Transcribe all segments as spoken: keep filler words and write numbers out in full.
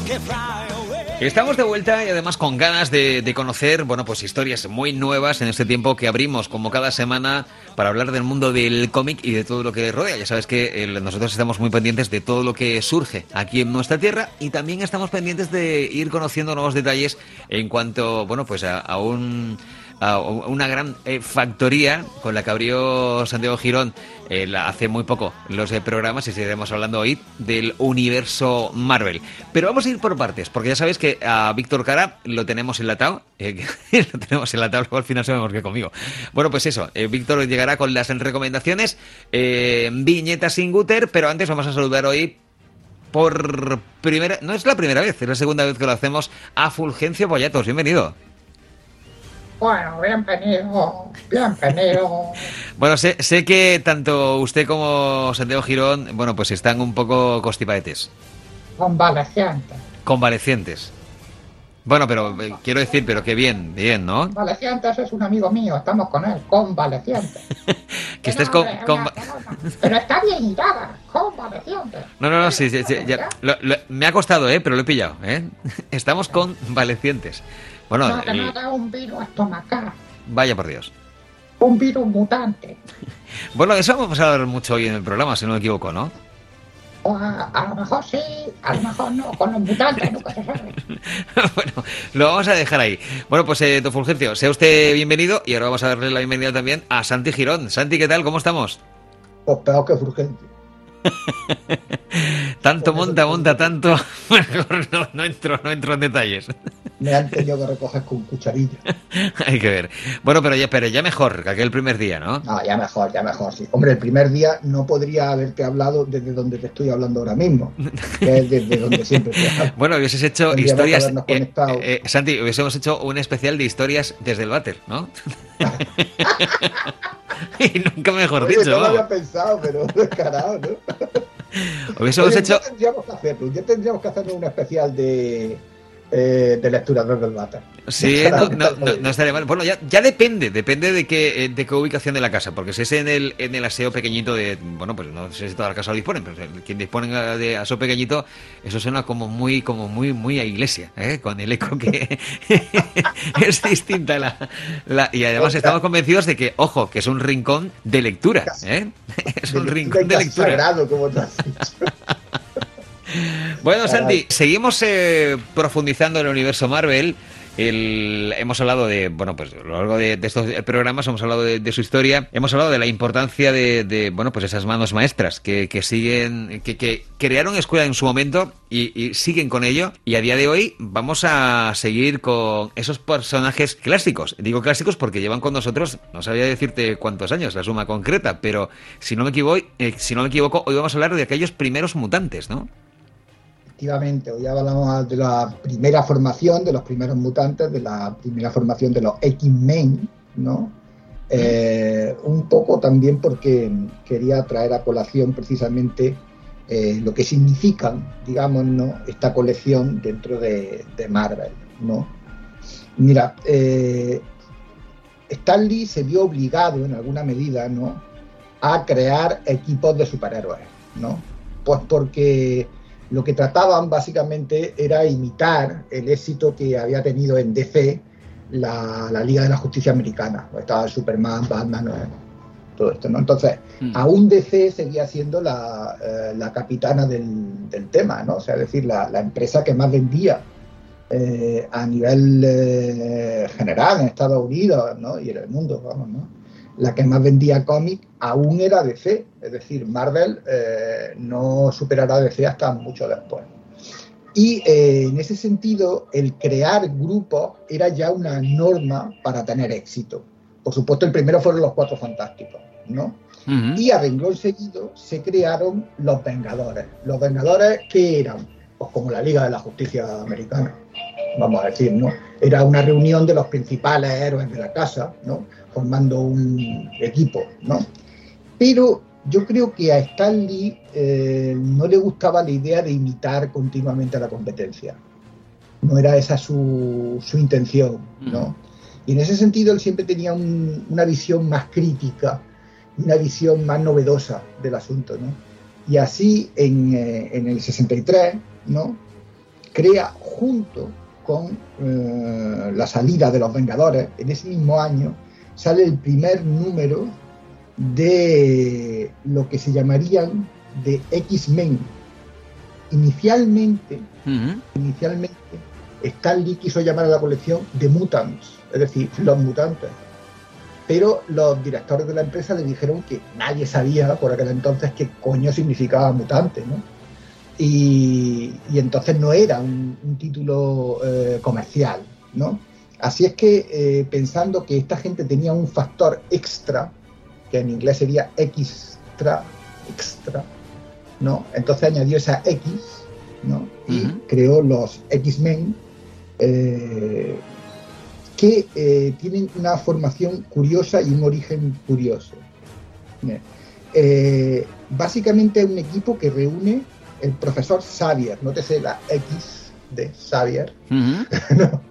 Estamos de vuelta y además con ganas de, de conocer, bueno, pues historias muy nuevas en este tiempo que abrimos como cada semana para hablar del mundo del cómic y de todo lo que rodea. Ya sabes que el, nosotros estamos muy pendientes de todo lo que surge aquí en nuestra tierra y también estamos pendientes de ir conociendo nuevos detalles en cuanto, bueno, pues a, a un... una gran eh, factoría con la que abrió Santiago Girón eh, la, hace muy poco los eh, programas y seguiremos hablando hoy del universo Marvel. Pero vamos a ir por partes, porque ya sabéis que a Víctor Cara lo tenemos enlatado, eh, lo tenemos enlatado, luego al final sabemos que conmigo. Bueno, pues eso, eh, Víctor llegará con las recomendaciones, eh, viñetas sin Guter, pero antes vamos a saludar hoy por primera, no es la primera vez, es la segunda vez que lo hacemos, a Fulgencio Boyatos. Bienvenido. Bueno, bienvenido, bienvenido. Bueno, sé, sé que tanto usted como Santiago Girón, bueno, pues están un poco constipadetes. Convalecientes. Convalecientes. Bueno, pero eh, quiero decir, pero que bien, bien, ¿no? Convalecientes es un amigo mío, estamos con él, convalecientes. Que estés con... con... Pero está bien irada, convalecientes. No, no, no, sí, sí, sí ya, lo, lo, me ha costado, ¿eh? Pero lo he pillado, ¿eh? Estamos convalecientes. Bueno, no, que el... me da un virus estomacal. Vaya por Dios. Un virus mutante. Bueno, de eso vamos a hablar mucho hoy en el programa, si no me equivoco, ¿no? O a, a lo mejor sí, a lo mejor no, con los mutantes nunca se sabe. Bueno, lo vamos a dejar ahí. Bueno, pues eh, don Fulgencio, sea usted bienvenido y ahora vamos a darle la bienvenida también a Santi Girón. Santi, ¿qué tal? ¿Cómo estamos? Pues peor que Fulgencio. Tanto monta, monta tanto, mejor no, no entro, no entro en detalles. Me han tenido que recoger con cucharilla. Hay que ver. Bueno, pero ya, pero ya mejor que aquel primer día, ¿no? Ah, ya mejor, ya mejor, sí. Hombre, el primer día no podría haberte hablado desde donde te estoy hablando ahora mismo, que es desde donde siempre te hablo. Bueno, hubieses hecho historias... Eh, eh, Santi, hubiésemos hecho un especial de historias desde el váter, ¿no? Y nunca mejor Oye, dicho. No lo había pensado, pero descarado, ¿no? Hubiésemos Oye, hecho... Ya tendríamos que hacerlo, ya tendríamos que hacer un especial de... Eh, de lectura del váter. Sí, no, no, no, no estaría mal. Bueno, ya, ya depende, depende de qué, de qué ubicación de la casa, porque si es en el, en el aseo pequeñito de, bueno, pues no sé si toda la casa lo disponen, pero quien dispone de aseo pequeñito, eso suena como muy, como muy, muy a iglesia, ¿eh? Con el eco que es distinta la, la, y además estamos convencidos de que, ojo, que es un rincón de lectura, ¿eh? Es un rincón de lectura. Sagrado, como te has dicho. Bueno, Santi, seguimos eh, profundizando en el universo Marvel. El, hemos hablado de, bueno, pues a lo largo de, de estos programas hemos hablado de, de su historia, hemos hablado de la importancia de, de bueno, pues esas manos maestras que, que siguen, que, que crearon escuela en su momento y, y siguen con ello. Y a día de hoy vamos a seguir con esos personajes clásicos. Digo clásicos porque llevan con nosotros, no sabía decirte cuántos años, la suma concreta, pero si no me equivoco, eh, si no me equivoco, hoy vamos a hablar de aquellos primeros mutantes, ¿no? Efectivamente, hoy hablamos de la primera formación, de los primeros mutantes, de la primera formación de los X-Men, ¿no? Eh, un poco también porque quería traer a colación precisamente eh, lo que significan, digamos, ¿no? Esta colección dentro de, de Marvel, ¿no? Mira, eh, Stan Lee se vio obligado en alguna medida, ¿no?, a crear equipos de superhéroes, ¿no? Pues porque lo que trataban básicamente era imitar el éxito que había tenido en D C la, la Liga de la Justicia Americana. Estaba Superman, Batman, ¿no? Todo esto, ¿no? Entonces, mm. aún D C seguía siendo la, eh, la capitana del, del tema, ¿no? O sea, es decir, la, la empresa que más vendía eh, a nivel eh, general en Estados Unidos, ¿no?, y en el mundo, vamos, ¿no? La que más vendía cómics aún era D C, es decir, Marvel eh, no superará a D C hasta mucho después. Y eh, en ese sentido, el crear grupos era ya una norma para tener éxito. Por supuesto, el primero fueron los Cuatro Fantásticos, ¿no? Uh-huh. Y a renglón seguido se crearon los Vengadores. Los Vengadores, ¿qué eran? Pues como la Liga de la Justicia Americana, vamos a decir, ¿no? Era una reunión de los principales héroes de la casa, ¿no?, formando un equipo, ¿no? Pero yo creo que a Stan Lee eh, no le gustaba la idea de imitar continuamente a la competencia. No era esa su, su intención, ¿no? Y en ese sentido él siempre tenía un, una visión más crítica, una visión más novedosa del asunto, ¿no? Y así en, eh, en el sesenta y tres, ¿no?, crea junto con eh, la salida de los Vengadores, en ese mismo año, sale el primer número de lo que se llamarían de X-Men. Inicialmente, uh-huh. inicialmente, Stan Lee quiso llamar a la colección The Mutants, es decir, los mutantes. Pero los directores de la empresa le dijeron que nadie sabía por aquel entonces qué coño significaba mutante, ¿no? Y, y entonces no era un, un título eh, comercial, ¿no? Así es que eh, pensando que esta gente tenía un factor extra, que en inglés sería extra, extra, ¿no? Entonces añadió esa X, ¿no? Y uh-huh. creó los X-Men, eh, que eh, tienen una formación curiosa y un origen curioso. Eh, básicamente es un equipo que reúne el profesor Xavier, nótese la X de Xavier, uh-huh. ¿no?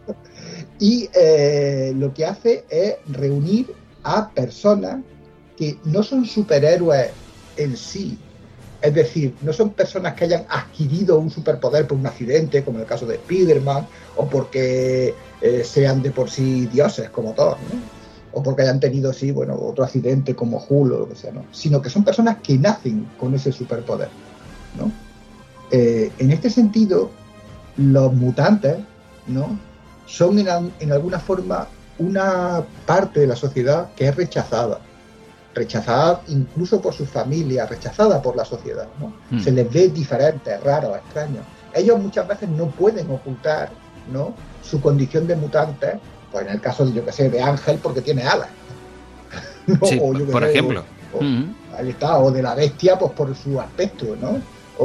Y eh, lo que hace es reunir a personas que no son superhéroes en sí, es decir, no son personas que hayan adquirido un superpoder por un accidente, como en el caso de Spider-Man, o porque eh, sean de por sí dioses, como Thor, ¿no? O porque hayan tenido, sí, bueno, otro accidente como Hulk o lo que sea, ¿no? Sino que son personas que nacen con ese superpoder, ¿no? Eh, en este sentido, los mutantes, ¿no? son en, en alguna forma una parte de la sociedad que es rechazada. Rechazada incluso por su familia, rechazada por la sociedad, ¿no? Mm. Se les ve diferentes, raros, extraños. Ellos muchas veces no pueden ocultar, ¿no? su condición de mutantes, pues en el caso de, yo que sé, de Ángel, porque tiene alas. ¿no? Sí, o yo que por sé, ejemplo. O, o, mm. Ahí está, o de la bestia, pues por su aspecto, ¿no?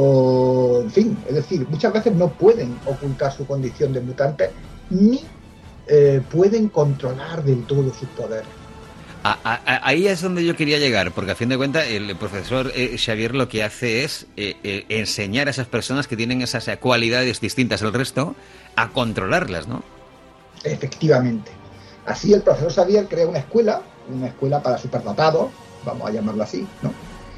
O, en fin, es decir, muchas veces no pueden ocultar su condición de mutante, ni eh, pueden controlar del todo sus poderes. A, a, ahí es donde yo quería llegar, porque a fin de cuentas el profesor eh, Xavier lo que hace es eh, eh, enseñar a esas personas que tienen esas cualidades distintas al resto a controlarlas, ¿no? Efectivamente. Así el profesor Xavier crea una escuela, una escuela para superdotados, vamos a llamarlo así, ¿no?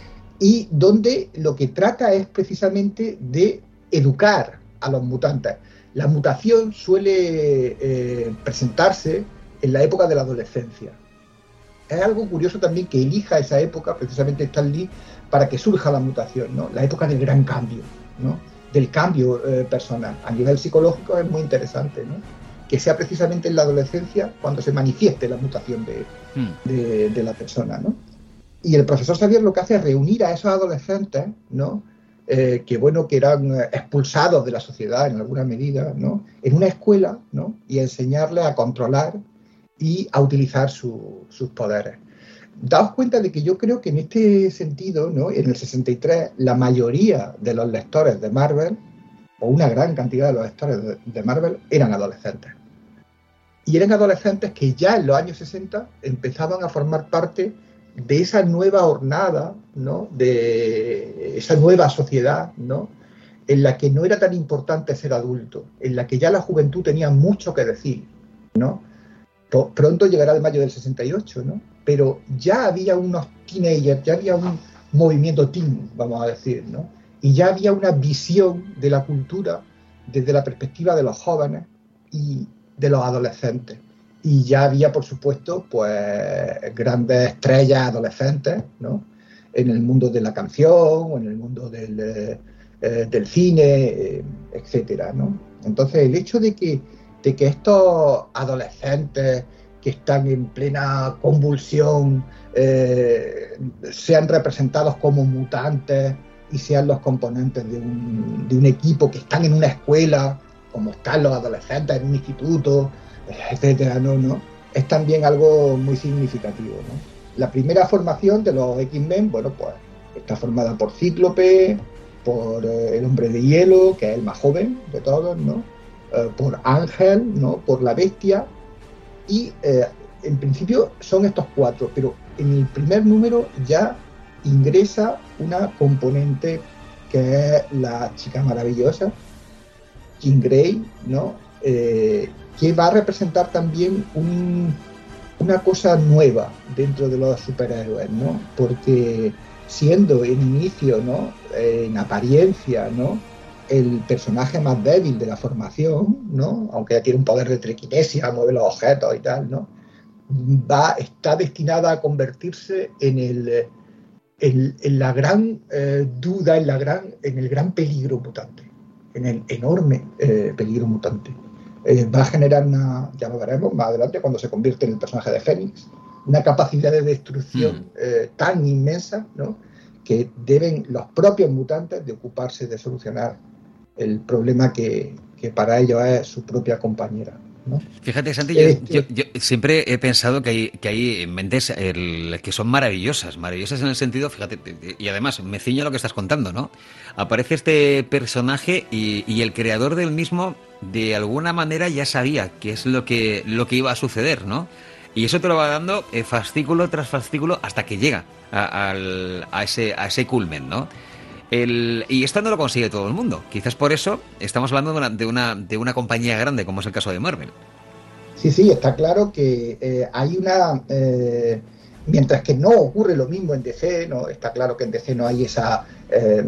Y donde lo que trata es precisamente de educar a los mutantes. La mutación suele eh, presentarse en la época de la adolescencia. Es algo curioso también que elija esa época, precisamente Stan Lee, para que surja la mutación, ¿no? La época del gran cambio, ¿no? Del cambio eh, personal. A nivel psicológico es muy interesante, ¿no? Que sea precisamente en la adolescencia cuando se manifieste la mutación de, mm. de, de la persona, ¿no? Y el profesor Xavier lo que hace es reunir a esos adolescentes, ¿no? Eh, que bueno, que eran expulsados de la sociedad en alguna medida, ¿no? En una escuela, ¿no? Y enseñarles a controlar y a utilizar su, sus poderes. Daos cuenta de que yo creo que en este sentido, ¿no? En el sesenta y tres, la mayoría de los lectores de Marvel, o una gran cantidad de los lectores de, de Marvel, eran adolescentes. Y eran adolescentes que ya en los años sesenta empezaban a formar parte de esa nueva hornada, ¿no? De esa nueva sociedad, ¿no? En la que no era tan importante ser adulto, en la que ya la juventud tenía mucho que decir, ¿no? Pronto llegará el mayo del sesenta y ocho, ¿no? Pero ya había unos teenagers, ya había un movimiento teen, vamos a decir, ¿no? Y ya había una visión de la cultura desde la perspectiva de los jóvenes y de los adolescentes. Y ya había, por supuesto, pues grandes estrellas adolescentes, ¿no? En el mundo de la canción, o en el mundo del, eh, del cine, eh, etcétera, ¿no? Entonces, el hecho de que de que estos adolescentes que están en plena convulsión eh, sean representados como mutantes y sean los componentes de un, de un equipo que están en una escuela, como están los adolescentes en un instituto, etcétera, ¿no? ¿no? Es también algo muy significativo, ¿no? La primera formación de los X-Men, bueno, pues está formada por Cíclope, por eh, el Hombre de Hielo, que es el más joven de todos, ¿no? Uh, por Ángel, ¿no? Por la Bestia, y eh, en principio son estos cuatro, pero en el primer número ya ingresa una componente que es la chica maravillosa, Jean Grey, ¿no? Eh, que va a representar también un, una cosa nueva dentro de los superhéroes, ¿no? Porque siendo en inicio, ¿no? En apariencia, ¿no? el personaje más débil de la formación, ¿no? Aunque ya tiene un poder de telequinesia, mueve los objetos y tal, ¿no? Va, está destinada a convertirse en el en, en la gran eh, duda, en la gran, en el gran peligro mutante, en el enorme eh, peligro mutante. Eh, va a generar una, ya lo veremos más adelante cuando se convierte en el personaje de Fénix, una capacidad de destrucción mm. eh, tan inmensa, ¿no? Que deben los propios mutantes de ocuparse de solucionar el problema que, que para ellos es su propia compañera, ¿no? Fíjate, Santi, yo, este... yo, yo siempre he pensado que hay, que hay mentes el, que son maravillosas, maravillosas en el sentido, fíjate, y además me ciño a lo que estás contando, ¿no? Aparece este personaje y, y el creador del mismo, de alguna manera, ya sabía qué es lo que, lo que iba a suceder, ¿no? Y eso te lo va dando eh, fascículo tras fascículo hasta que llega a, a, a, ese, a ese culmen, ¿no? El, y esto no lo consigue todo el mundo. Quizás por eso estamos hablando de una, de una, de una compañía grande, como es el caso de Marvel. Sí, sí, está claro que eh, hay una... Eh, mientras que no ocurre lo mismo en D C, ¿no? Está claro que en D C no hay esa, eh,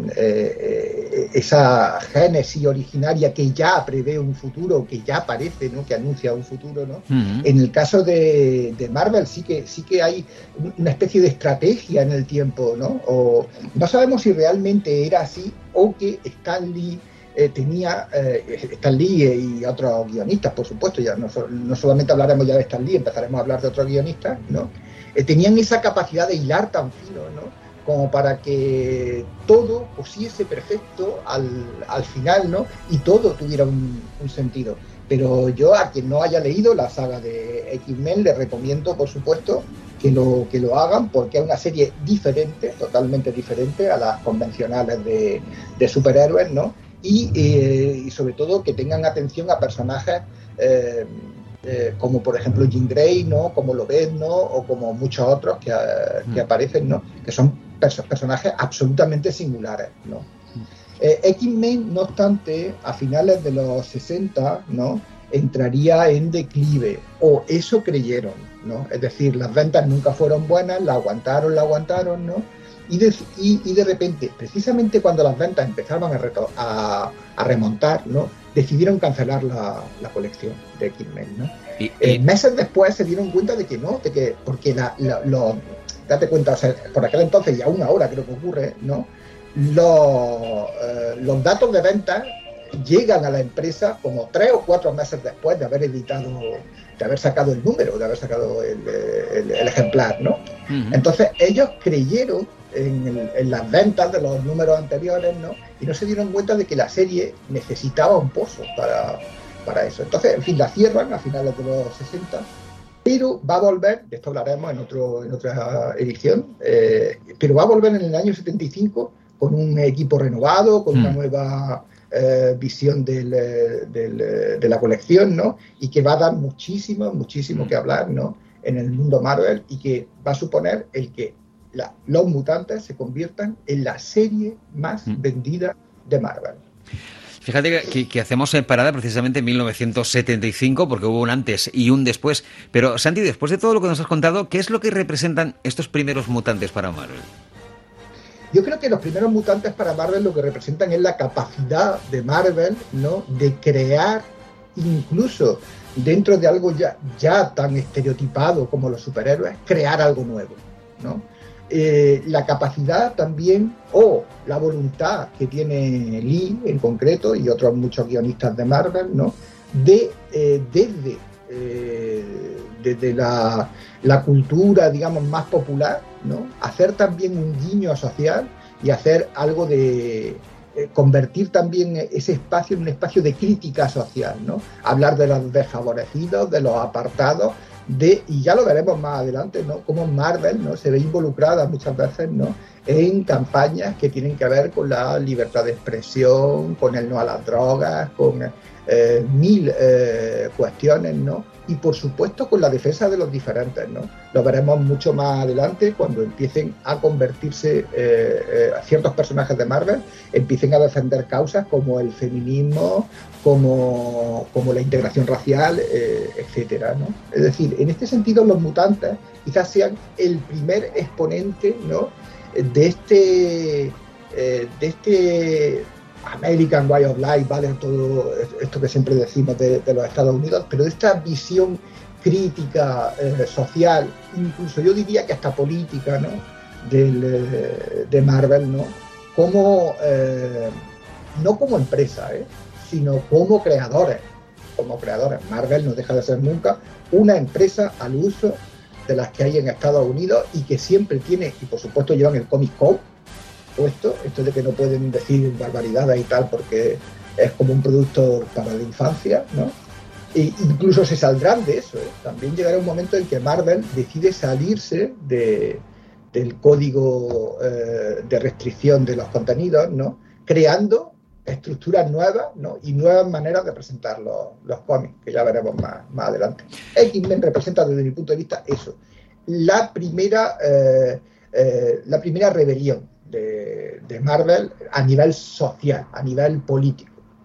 eh, esa génesis originaria que ya prevé un futuro, que ya aparece, ¿no? Que anuncia un futuro, ¿no? Uh-huh. En el caso de, de Marvel sí que, sí que hay una especie de estrategia en el tiempo, ¿no? O, no sabemos si realmente era así o que Stan Lee Eh, tenía eh, Stan Lee y otros guionistas, por supuesto, ya no, no solamente hablaremos ya de Stan Lee, empezaremos a hablar de otros guionistas, ¿no? Eh, tenían esa capacidad de hilar tan fino, ¿no? Como para que todo pusiese perfecto al, al final, ¿no? Y todo tuviera un, un sentido. Pero yo, a quien no haya leído la saga de X-Men, le recomiendo, por supuesto, que lo, que lo hagan, porque es una serie diferente, totalmente diferente a las convencionales de, de superhéroes, ¿no? Y, eh, y sobre todo que tengan atención a personajes eh, eh, como por ejemplo Jean Grey, ¿no? Como Lobezno, ¿no? O como muchos otros que, uh, que aparecen, ¿no? Que son perso- personajes absolutamente singulares, ¿no? Eh, X-Men, no obstante, a finales de los sesenta, ¿no? Entraría en declive, o eso creyeron, ¿no? Es decir, las ventas nunca fueron buenas, la aguantaron, la aguantaron, ¿no? Y de, y, y de repente, precisamente cuando las ventas empezaban a, reto, a, a remontar, ¿no? Decidieron cancelar la, la colección de X-Men, ¿no? Y, y... Eh, meses después se dieron cuenta de que no, de que porque la, la, lo, date cuenta, o sea, por aquel entonces y aún ahora creo que ocurre, ¿no? Los, eh, los datos de ventas llegan a la empresa como tres o cuatro meses después de haber editado, de haber sacado el número, de haber sacado el, el, el ejemplar, ¿no? Uh-huh. Entonces ellos creyeron En, el, en las ventas de los números anteriores, ¿no? Y no se dieron cuenta de que la serie necesitaba un pozo para, para eso. Entonces, en fin, la cierran a finales de los sesenta, pero va a volver, de esto hablaremos en, otro, en otra edición, eh, pero va a volver en el año setenta y cinco con un equipo renovado, con mm. una nueva eh, visión del, del, de la colección, ¿no? Y que va a dar muchísimo, muchísimo mm. que hablar, ¿no? En el mundo Marvel, y que va a suponer el que La, los mutantes se conviertan en la serie más mm. vendida de Marvel. Fíjate que, que hacemos parada precisamente en mil novecientos setenta y cinco, porque hubo un antes y un después. Pero, Santi, después de todo lo que nos has contado, ¿qué es lo que representan estos primeros mutantes para Marvel? Yo creo que los primeros mutantes para Marvel lo que representan es la capacidad de Marvel, ¿no? De crear, incluso dentro de algo ya, ya tan estereotipado como los superhéroes, crear algo nuevo, ¿no? Eh, la capacidad también, o la voluntad que tiene Lee en concreto y otros muchos guionistas de Marvel, ¿no? De eh, desde, eh, desde la, la cultura, digamos, más popular, ¿no? Hacer también un guiño social y hacer algo de eh, convertir también ese espacio en un espacio de crítica social, ¿no? Hablar de los desfavorecidos, de los apartados. De, y ya lo veremos más adelante, ¿no? Cómo Marvel, ¿no? Se ve involucrada muchas veces, ¿no? En campañas que tienen que ver con la libertad de expresión, con el no a las drogas, con eh, mil eh, cuestiones, ¿no? Y por supuesto con la defensa de los diferentes, ¿no? Lo veremos mucho más adelante cuando empiecen a convertirse eh, eh, ciertos personajes de Marvel, empiecen a defender causas como el feminismo, como, como la integración racial, eh, etcétera, ¿no? Es decir, en este sentido los mutantes quizás sean el primer exponente, ¿no? de este eh, de este American Way of Life, ¿vale? Todo esto que siempre decimos de, de los Estados Unidos, pero de esta visión crítica, eh, social, incluso yo diría que hasta política, ¿no? Del, eh, de Marvel, ¿no? Como, eh, no como empresa, ¿eh? Sino como creadores, como creadores. Marvel no deja de ser nunca una empresa al uso de las que hay en Estados Unidos y que siempre tiene, y por supuesto llevan el Comic Code puesto, esto de que no pueden decir barbaridades y tal porque es como un producto para la infancia, ¿no? E incluso se saldrán de eso, ¿eh? También llegará un momento en que Marvel decide salirse de, del código eh, de restricción de los contenidos, ¿no? Creando estructuras nuevas, ¿no? Y nuevas maneras de presentar los, los cómics, que ya veremos más, más adelante. X-Men representa desde mi punto de vista eso, la primera, eh, eh, la primera rebelión de, de Marvel a nivel social, a nivel político.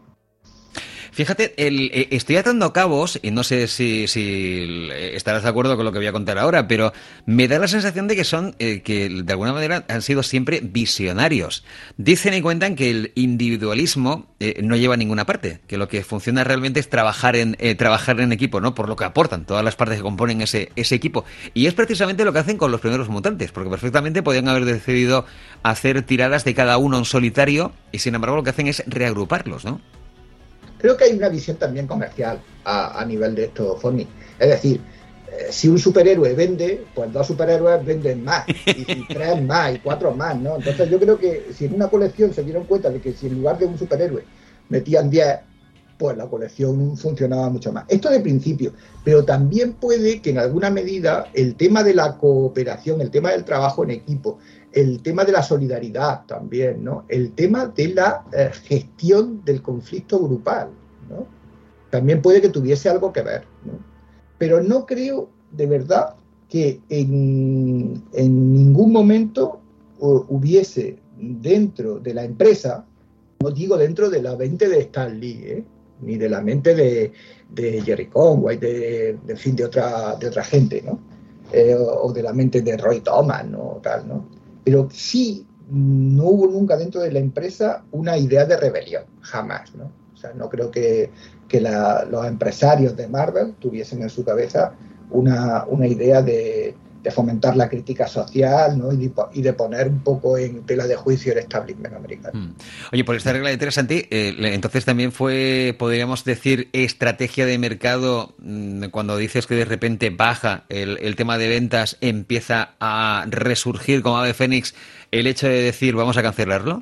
Fíjate, el, eh, estoy atando cabos y no sé si, si estarás de acuerdo con lo que voy a contar ahora, pero me da la sensación de que son, eh, que de alguna manera han sido siempre visionarios. Dicen y cuentan que el individualismo eh, no lleva a ninguna parte, que lo que funciona realmente es trabajar en eh, trabajar en equipo, ¿no? Por lo que aportan todas las partes que componen ese, ese equipo. Y es precisamente lo que hacen con los primeros mutantes, porque perfectamente podían haber decidido hacer tiradas de cada uno en solitario y sin embargo lo que hacen es reagruparlos, ¿no? Creo que hay una visión también comercial a, a nivel de esto, Forni. Es decir, eh, si un superhéroe vende, pues dos superhéroes venden más, y si tres más, y cuatro más, ¿no? Entonces yo creo que si en una colección se dieron cuenta de que si en lugar de un superhéroe metían diez, pues la colección funcionaba mucho más. Esto de principio, pero también puede que en alguna medida el tema de la cooperación, el tema del trabajo en equipo, el tema de la solidaridad también, ¿no? El tema de la eh, gestión del conflicto grupal, ¿no? También puede que tuviese algo que ver, ¿no? Pero no creo de verdad que en, en ningún momento uh, hubiese dentro de la empresa, no digo dentro de la mente de Stan Lee, ¿eh? Ni de la mente de, de Jerry Conway, de, de, en fin, de otra, de otra gente, ¿no? Eh, o, o de la mente de Roy Thomas, ¿no? Tal, ¿no? Pero sí, no hubo nunca dentro de la empresa una idea de rebelión, jamás, ¿no? O sea, no creo que, que la, los empresarios de Marvel tuviesen en su cabeza una, una idea de, de fomentar la crítica social, ¿no? Y de, y de poner un poco en tela de juicio el establishment americano. Mm. Oye, por esta regla interesante, eh, entonces también fue, podríamos decir, estrategia de mercado, mmm, cuando dices que de repente baja el, el tema de ventas, empieza a resurgir como ave fénix el hecho de decir vamos a cancelarlo.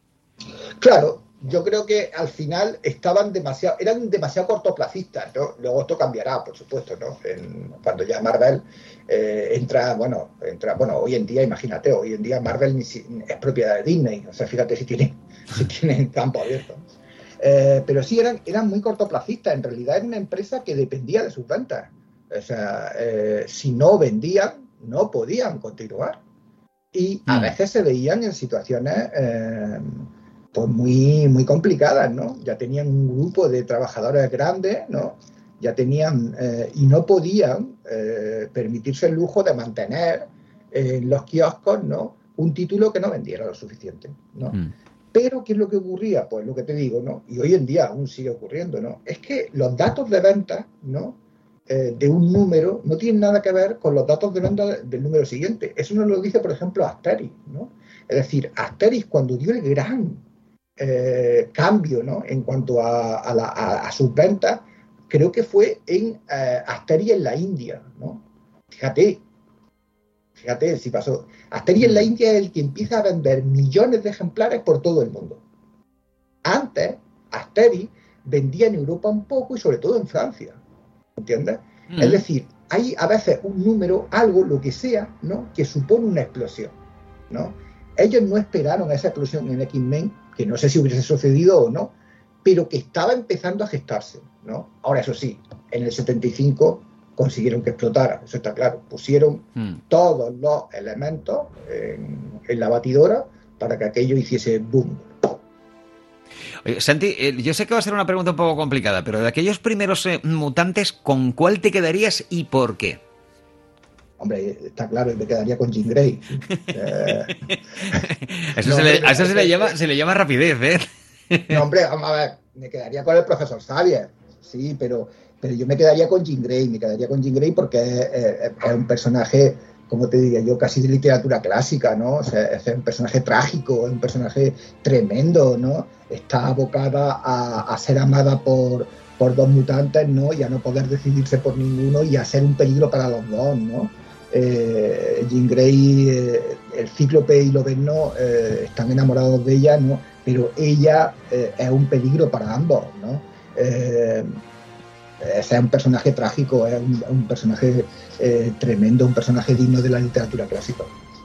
Claro, yo creo que al final estaban demasiado, eran demasiado cortoplacistas, ¿no? Luego esto cambiará, por supuesto, ¿no? En, cuando ya Marvel eh, entra, bueno, entra, bueno, hoy en día, imagínate, hoy en día Marvel ni si, es propiedad de Disney, o sea, fíjate si tiene, si tiene campo abierto. Eh, pero sí eran, eran muy cortoplacistas, en realidad era una empresa que dependía de sus ventas. O sea, eh, si no vendían, no podían continuar. Y a veces se veían en situaciones eh, pues muy, muy complicadas, ¿no? Ya tenían un grupo de trabajadores grandes, ¿no? Ya tenían, eh, y no podían eh, permitirse el lujo de mantener eh, en los kioscos, ¿no? Un título que no vendiera lo suficiente, ¿no? Mm. Pero, ¿qué es lo que ocurría? Pues lo que te digo, ¿no? Y hoy en día aún sigue ocurriendo, ¿no? Es que los datos de ventas, ¿no? Eh, de un número no tienen nada que ver con los datos de venta del número siguiente. Eso nos lo dice, por ejemplo, Asterix, ¿no? Es decir, Asterix, cuando dio el gran eh, cambio, ¿no? En cuanto a, a, la, a, a sus ventas, creo que fue en eh, Asterix en la India, ¿no? Fíjate, fíjate si pasó. Asterix en la India es el que empieza a vender millones de ejemplares por todo el mundo. Antes, Asterix vendía en Europa un poco y sobre todo en Francia. ¿Entiendes? Mm. Es decir, hay a veces un número, algo, lo que sea, ¿no? Que supone una explosión, ¿no? Ellos no esperaron esa explosión en X-Men, que no sé si hubiese sucedido o no, pero que estaba empezando a gestarse, ¿no? Ahora, eso sí, en el setenta y cinco consiguieron que explotara, eso está claro. Pusieron mm. todos los elementos en, en la batidora para que aquello hiciese boom. Oye, Santi, eh, yo sé que va a ser una pregunta un poco complicada, pero de aquellos primeros eh, mutantes, ¿con cuál te quedarías y por qué? Hombre, está claro, me quedaría con Jean Grey. eh, eso no, se, le, a eso se le, llama, se le llama rapidez, ¿eh? No, hombre, vamos a ver, me quedaría con el profesor Xavier, sí, pero, pero yo me quedaría con Jean Grey, me quedaría con Jean Grey porque es, es, es un personaje, como te diría yo, casi de literatura clásica, ¿no? O sea, es un personaje trágico, es un personaje tremendo, ¿no? Está abocada a, a ser amada por, por dos mutantes, ¿no? Y a no poder decidirse por ninguno y a ser un peligro para los dos, ¿no? Eh, Jean Grey, eh, el Cíclope y Lobezno eh, están enamorados de ella, ¿no? Pero ella eh, es un peligro para ambos, ¿no? Eh, es un personaje trágico, es un, un personaje eh, tremendo, un personaje digno de la literatura clásica.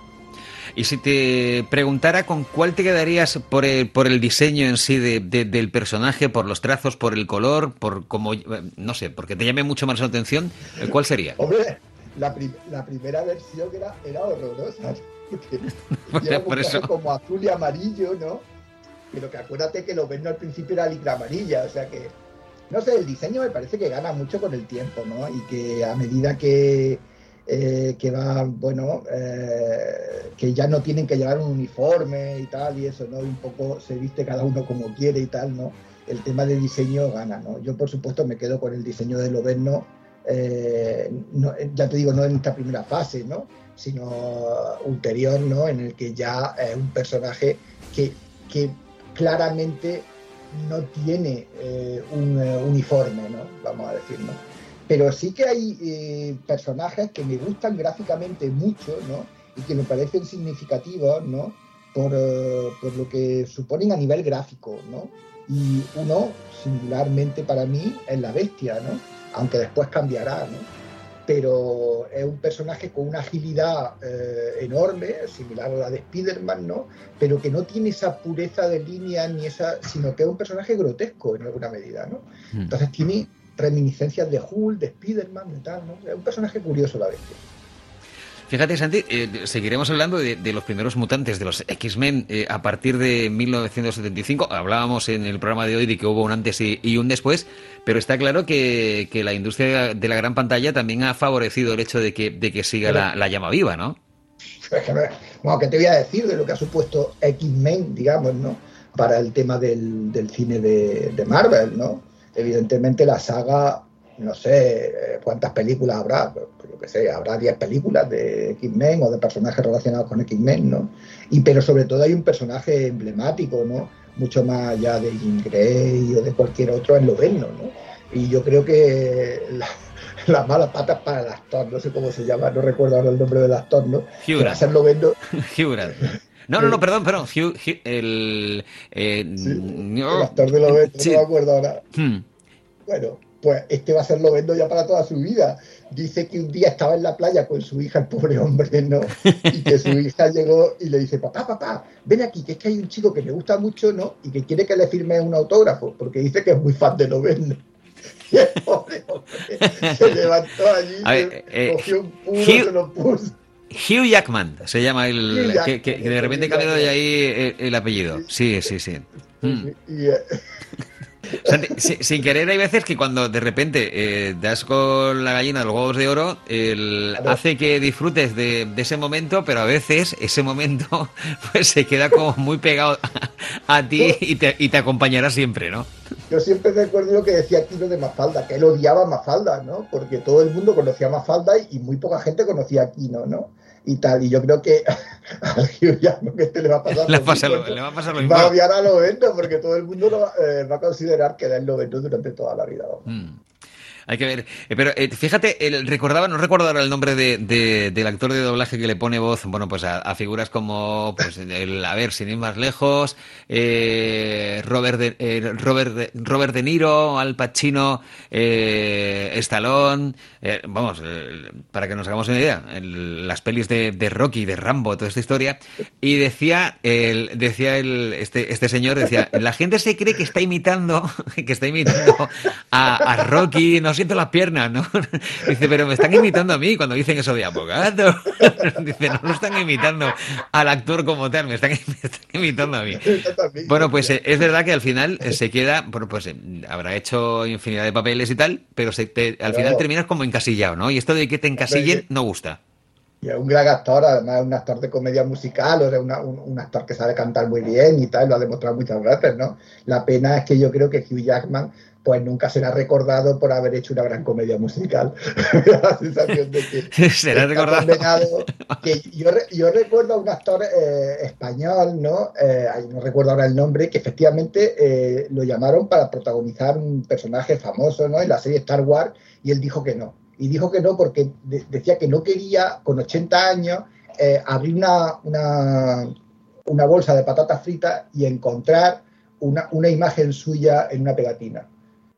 Y si te preguntara con cuál te quedarías por el, por el diseño en sí de, de, del personaje, por los trazos, por el color, por como, no sé, porque te llame mucho más la atención, ¿cuál sería? Hombre, la, prim la primera versión era, era horrorosa, porque era por eso. como azul y amarillo, ¿no? Pero que acuérdate que Lobezno al principio era licra amarilla, o sea que, no sé, el diseño me parece que gana mucho con el tiempo, ¿no? Y que a medida que, eh, que va, bueno, eh, que ya no tienen que llevar un uniforme y tal, y eso, ¿no? Y un poco se viste cada uno como quiere y tal, ¿no? El tema de diseño gana, ¿no? Yo, por supuesto, me quedo con el diseño de Lobezno, eh, no, ya te digo, no en esta primera fase, ¿no? Sino ulterior, ¿no? En el que ya es un personaje que, que claramente no tiene eh, un eh, uniforme, ¿no? Vamos a decir, ¿no? Pero sí que hay eh, personajes que me gustan gráficamente mucho, ¿no? Y que me parecen significativos, ¿no? Por, uh, por lo que suponen a nivel gráfico, ¿no? Y uno, singularmente para mí, es la Bestia, ¿no? Aunque después cambiará, ¿no? Pero es un personaje con una agilidad eh, enorme, similar a la de Spider-Man, ¿no? Pero que no tiene esa pureza de línea, ni esa, sino que es un personaje grotesco en alguna medida, ¿no? Mm. Entonces tiene reminiscencias de Hulk, de Spider-Man, de tal, ¿no? Es un personaje curioso la Bestia. Fíjate, Santi, eh, seguiremos hablando de, de los primeros mutantes, de los X-Men, eh, a partir de mil novecientos setenta y cinco. Hablábamos en el programa de hoy de que hubo un antes y, y un después, pero está claro que, que la industria de la gran pantalla también ha favorecido el hecho de que, de que siga pero, la, la llama viva, ¿no? Bueno, ¿qué te voy a decir de lo que ha supuesto X-Men, digamos, ¿no? Para el tema del, del cine de, de Marvel, ¿no? Evidentemente la saga, no sé cuántas películas habrá, pues yo qué sé, habrá diez películas de X-Men o de personajes relacionados con X-Men, ¿no? Y pero sobre todo hay un personaje emblemático, ¿no? Mucho más allá de Jean Grey o de cualquier otro en Lobezno, ¿no? Y yo creo que la, las malas patas para el actor, no sé cómo se llama, no recuerdo ahora el nombre del actor, ¿no? Hugh Grant. Hugh Grant. No, no, no, perdón, perdón. Hugh, Hugh, el, eh, sí, no, el actor de Lobezno, sí. No me acuerdo ahora. Hmm. Bueno, pues este va a ser Lobezno ya para toda su vida. Dice que un día estaba en la playa con su hija, el pobre hombre, ¿no? Y que su hija llegó y le dice, papá, papá, ven aquí, que es que hay un chico que le gusta mucho, ¿no? Y que quiere que le firme un autógrafo, porque dice que es muy fan de Lobezno. Y el pobre hombre se levantó allí, ver, eh, cogió un puro, Hugh, se lo puso. Hugh Jackman se llama el Jackman, que, que, que de repente cambió de ahí el, el apellido. Sí, sí, sí. sí, mm. sí. Y, eh, Santi, sin, sin querer hay veces que cuando de repente eh, das con la gallina de los huevos de oro, el, claro. hace que disfrutes de, de ese momento, pero a veces ese momento pues se queda como muy pegado a, a ti y te, y te acompañará siempre, ¿no? Yo siempre recuerdo lo que decía Quino de Mafalda, que él odiaba a Mafalda, ¿no? Porque todo el mundo conocía a Mafalda y, y muy poca gente conocía a Quino, ¿no? Y tal, y yo creo que a Hugh Jackman que este le va a pasar le, lo pasa mismo, lo, le va a pasar lo mismo. Va a odiar a Lobezno porque todo el mundo lo, eh, va a considerar que era el Lobezno durante toda la vida. Mm. Hay que ver. Eh, pero eh, fíjate, el, recordaba, no recuerdo ahora el nombre de, de, del actor de doblaje que le pone voz, bueno, pues a, a figuras como, pues, el, a ver, sin ir más lejos, eh, Robert, de, eh, Robert, de, Robert De Niro, Al Pacino, eh, Stallone, eh, vamos, eh, para que nos hagamos una idea, el, las pelis de, de Rocky, de Rambo, toda esta historia, y decía, el, decía el, este, este señor, decía, la gente se cree que está imitando, que está imitando a, a Rocky, no siento las piernas, ¿no? Dice, pero me están imitando a mí cuando dicen eso de abogado. Dice, no lo están imitando al actor como tal, me están, me están imitando a mí. Bueno, pues eh, es verdad que al final eh, se queda, bueno, pues eh, habrá hecho infinidad de papeles y tal, pero se te, al final terminas como encasillado, ¿no? Y esto de que te encasillen no gusta. Y es un gran actor, además es un actor de comedia musical, o sea, una, un, un actor que sabe cantar muy bien y tal, lo ha demostrado muchas veces, ¿no? La pena es que yo creo que Hugh Jackman pues nunca será recordado por haber hecho una gran comedia musical. La sensación de que será recordado. Condenado, que yo, yo recuerdo a un actor eh, español, ¿no? Eh, no recuerdo ahora el nombre, que efectivamente eh, lo llamaron para protagonizar un personaje famoso, ¿no? En la serie Star Wars, y él dijo que no. Y dijo que no porque de, decía que no quería, con ochenta años, eh, abrir una, una, una bolsa de patatas fritas y encontrar una, una imagen suya en una pegatina.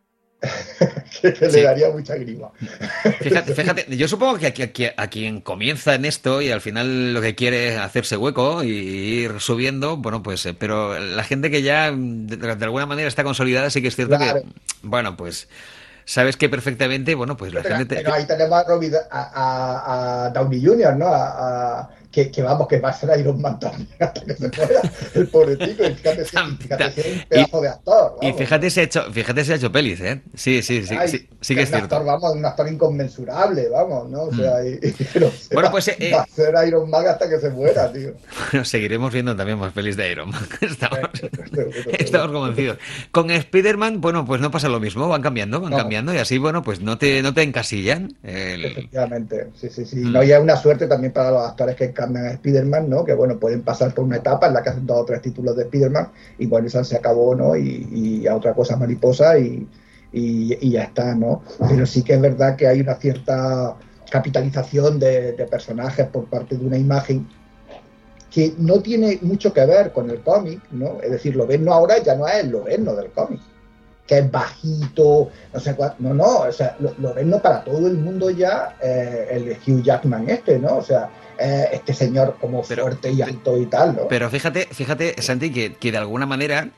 que, que sí. Le daría mucha grima. Fíjate, fíjate, yo supongo que a, a, a quien comienza en esto y al final lo que quiere es hacerse hueco y ir subiendo, bueno, pues, eh, pero la gente que ya de, de alguna manera está consolidada, sí que es cierto claro. que, bueno, pues sabes que perfectamente, bueno, pues la pero, gente... Te... Pero ahí tenemos a, Robbie, a, a, a Downey junior, ¿no? A, a, que, que vamos, que va a ser Iron Man también hasta que se muera, el pobretico, y fíjate si es un pedazo y, de actor. Vamos. Y fíjate si ha hecho, fíjate si ha hecho pelis, ¿eh? Sí, sí, sí, Ay, sí, sí que es, es cierto. Actor, vamos, un actor inconmensurable, vamos, ¿no? O sea, mm. y, y, pero bueno, pues... Eh, va a ser Iron Man hasta que se muera, tío. Bueno, seguiremos viendo también más pelis de Iron Man. Estamos, estamos convencidos. Con Spider-Man, bueno, pues no pasa lo mismo, van cambiando, van no. cambiando, y así, bueno, pues no te, no te encasillan. El... Efectivamente, sí, sí, sí. Mm. No, y es una suerte también para los actores que cambian a Spider-Man, ¿no? Que, bueno, pueden pasar por una etapa en la que hacen dos o tres títulos de Spider-Man y bueno, esa se acabó, ¿no? Y, y a otra cosa mariposa y, y, y ya está, ¿no? Pero sí que es verdad que hay una cierta capitalización de, de personajes por parte de una imagen que no tiene mucho que ver con el cómic, ¿no? Es decir, Lobezno ahora ya no es el Lobezno del cómic, que es bajito, no sé cuál, no, no, o sea, Lobezno para todo el mundo ya, eh, el Hugh Jackman este, ¿no? O sea, eh, este señor como pero, fuerte y alto y tal, ¿no? Pero fíjate, fíjate, Santi, que, que de alguna manera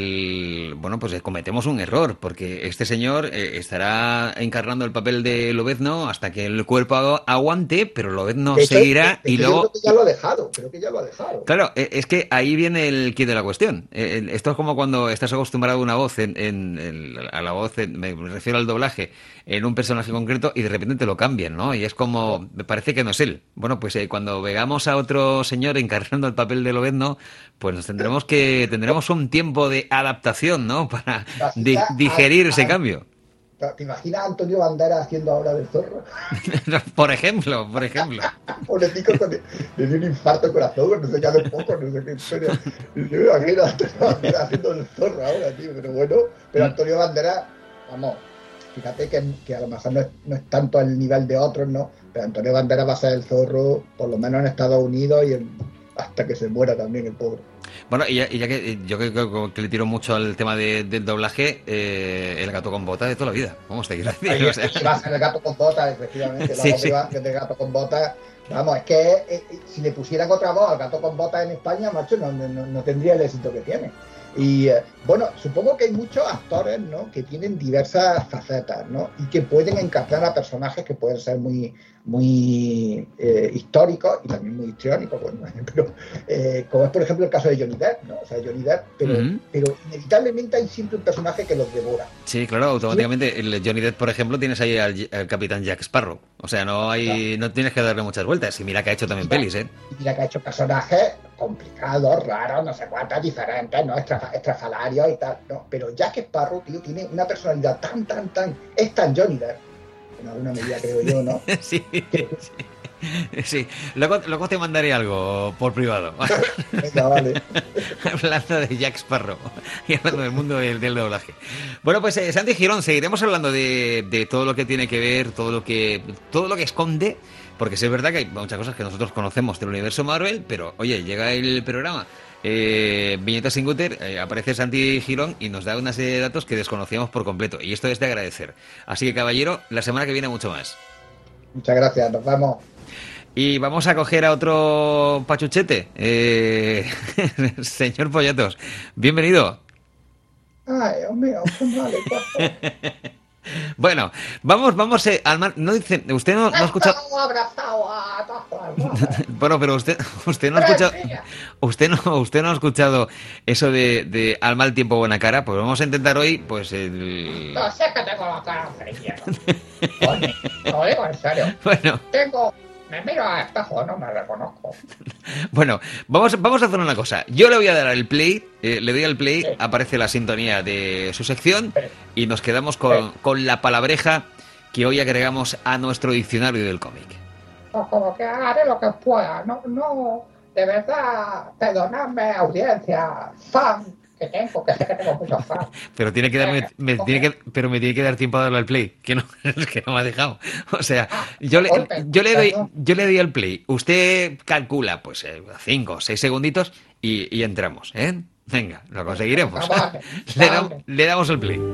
el bueno, pues cometemos un error, porque este señor eh, estará encarnando el papel de Lobezno hasta que el cuerpo aguante, pero Lobezno hecho, seguirá es, es y luego... Creo que ya lo ha dejado, creo que ya lo ha dejado. Claro, es que ahí viene el quid de la cuestión. Esto es como cuando estás acostumbrado a una voz, en, en, en a la voz, en, me refiero al doblaje, en un personaje concreto y de repente te lo cambian, ¿no? Y es como, me parece que no es él. Bueno, pues eh, cuando veamos a otro señor encarnando el papel de Lobezno, pues nos tendremos que tendremos un tiempo de adaptación, ¿no? Para di digerir a, ese a, cambio. ¿Te imaginas a Antonio Banderas haciendo ahora del zorro? Por ejemplo, por ejemplo. Pobrecito, le dio un infarto de corazón, no sé, ya de poco, no sé qué historia. Yo me imagino a Antonio Banderas haciendo del zorro ahora, tío, pero bueno, pero Antonio Banderas, vamos, fíjate que, que a lo mejor no es, no es tanto al nivel de otros, ¿no? Pero Antonio Banderas va a ser el zorro, por lo menos en Estados Unidos y en, hasta que se muera también el pobre. Bueno, y ya, y ya que yo creo que, que le tiro mucho al tema de, del doblaje, eh, el gato con bota de toda la vida. Vamos, te quiero decir. Ahí, o sea. Va a ser el gato con bota, efectivamente. La sí, voz sí. Va, que es del gato con bota. Vamos, es que eh, si le pusieran otra voz al gato con bota en España, macho, no, no, no tendría el éxito que tiene. Y eh, bueno, supongo que hay muchos actores, ¿no? Que tienen diversas facetas, ¿no? Y que pueden encarnar a personajes que pueden ser muy, muy eh, históricos y también muy histriónicos, bueno, pero eh, como es por ejemplo el caso de Johnny Depp, ¿no? O sea, Johnny Depp, pero, uh-huh. pero inevitablemente hay siempre un personaje que los devora. Sí, claro, automáticamente el Johnny Depp, por ejemplo, tienes ahí al, al capitán Jack Sparrow. O sea, no hay, claro. no tienes que darle muchas vueltas. Y mira que ha hecho también mira, pelis, ¿eh? Y mira que ha hecho personajes complicados, raros, no sé cuántas, diferentes, ¿no? Extra, extrafalarios y tal, ¿no? Pero Jack Sparrow, tío, tiene una personalidad tan, tan, tan... Es tan Johnny Depp, en alguna medida creo yo, ¿no? Sí, que... sí. Sí, luego, luego te mandaré algo por privado. Venga, vale. Hablando de Jack Sparrow y hablando del mundo del, del doblaje. Bueno, pues eh, Santi Girón, seguiremos hablando de, de todo lo que tiene que ver, todo lo que, todo lo que esconde, porque sí es verdad que hay muchas cosas que nosotros conocemos del universo Marvel, pero oye, llega el programa eh, Viñeta sin Guter, eh, aparece Santi Girón y nos da una serie de datos que desconocíamos por completo, y esto es de agradecer. Así que, caballero, la semana que viene mucho más. Muchas gracias, nos vemos. Y vamos a coger a otro pachuchete. Eh, señor Pollatos, bienvenido. Ay, Dios mío, vale, Bueno, vamos, vamos eh, al mar. No dice, usted no, no ha escuchado. Bueno, pero usted, usted no ha escuchado, usted no, usted no ha escuchado eso de, de al mal tiempo buena cara. Pues vamos a intentar hoy, pues el. No sé que tengo la cara fría. Oye, lo digo en serio. Bueno. Tengo me miro al espejo, no me reconozco. Bueno, vamos, vamos a hacer una cosa. Yo le voy a dar al play, eh, le doy al play, Sí. aparece la sintonía de su sección Sí. y nos quedamos con, Sí. con la palabreja que hoy agregamos a nuestro diccionario del cómic. Pues como que haré lo que pueda. No, no, de verdad, perdonadme, audiencia, fan que tengo, que sé que tengo muchos fans. Pero tiene que darme, Eh, me ok. tiene que, pero me tiene que dar tiempo a darle al play, que no, es que no me ha dejado. O sea, Ah, yo le, golpe, yo le doy, perdón. yo le doy al play. Usted calcula, pues, eh, cinco, seis segunditos y, y entramos, ¿eh? Venga, lo conseguiremos. Venga, vale, Le, dam- vale. le damos el play.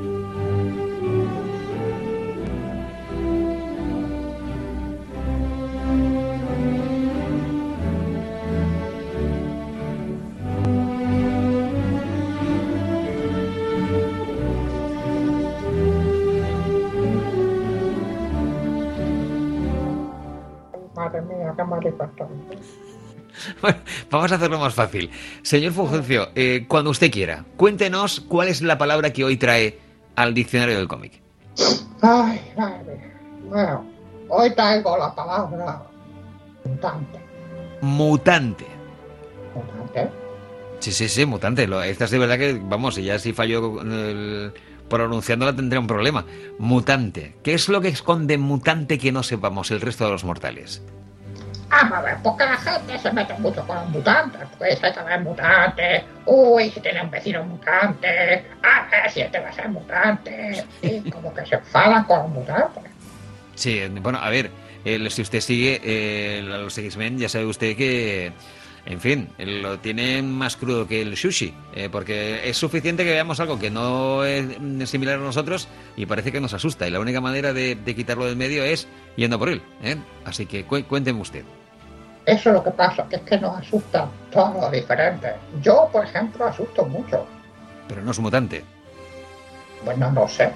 Madre mía, qué mariposa. Bueno, vamos a hacerlo más fácil. Señor Fulgencio, eh, cuando usted quiera, cuéntenos cuál es la palabra que hoy trae al diccionario del cómic. Ay, madre. Bueno, hoy traigo la palabra mutante. Mutante. ¿Mutante? Sí, sí, sí, mutante. Lo- Esta es de verdad que, vamos, si ya si fallo con el- pronunciándola tendré un problema. Mutante. ¿Qué es lo que esconde mutante que no sepamos el resto de los mortales? Vamos a ver, porque la gente se mete mucho con los mutantes. Pues hay que ver mutantes. Uy, si tiene un vecino mutante. A ver si este va a ser mutante. Y como que se enfadan con los mutantes. Sí, eh, bueno, a ver, el- si usted sigue eh, a los X-Men, ya sabe usted que, en fin, lo tienen más crudo que el sushi, eh, porque es suficiente que veamos algo que no es mm, similar a nosotros y parece que nos asusta, y la única manera de, de quitarlo del medio es yendo por él, ¿eh? Así que cué- cuénteme usted. Eso es lo que pasa, que es que nos asusta todo lo diferente. Yo, por ejemplo, asusto mucho. Pero no es mutante. Bueno, no sé.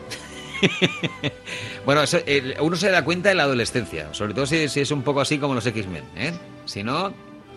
Bueno, eso, eh, uno se da cuenta en la adolescencia, sobre todo si, si es un poco así como los X-Men, ¿eh? Si no...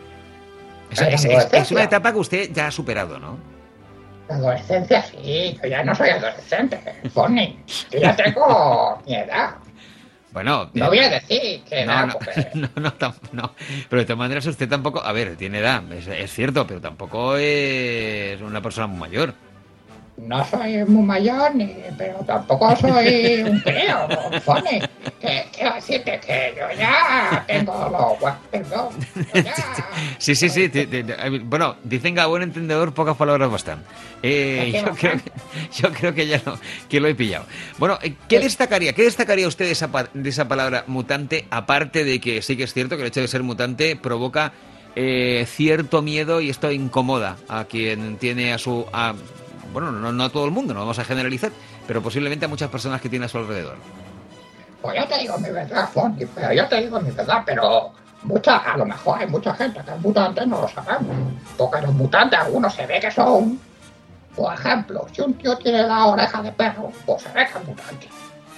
Es, En la es- es- es una adolescencia. etapa que usted ya ha superado, ¿no? La adolescencia sí, yo ya no soy adolescente, Bonnie. Yo ya tengo mi edad. Bueno, No eh, voy a decir que no, edad, no, porque no, no, tam- no. Pero de todas maneras usted tampoco, a ver, tiene edad, es, es cierto, pero tampoco es una persona muy mayor. no soy muy mayor, ni, pero tampoco soy un crío, Bonnie. Que quiero decirte que yo ya tengo los hue- perdón, yo ya... Sí, sí, sí. ti- ti- ti- bueno, dicen que a buen entendedor pocas palabras bastan. Eh, ¿Qué yo, creo bastan? que, yo creo que ya lo, que lo he pillado. Bueno, eh, ¿qué Sí. destacaría? ¿Qué destacaría usted de esa, pa- de esa palabra mutante? Aparte de que sí que es cierto que el hecho de ser mutante provoca eh, cierto miedo y esto incomoda a quien tiene a su... a- bueno, no, no a todo el mundo, no vamos a generalizar, pero posiblemente a muchas personas que tiene a su alrededor. Pues yo te digo mi verdad, Bonnie, pero yo te digo mi verdad, pero mucha, a lo mejor hay mucha gente que es mutante, no lo sabemos. Porque los mutantes, algunos se ve que son, por ejemplo, si un tío tiene la oreja de perro, pues se ve que es mutante.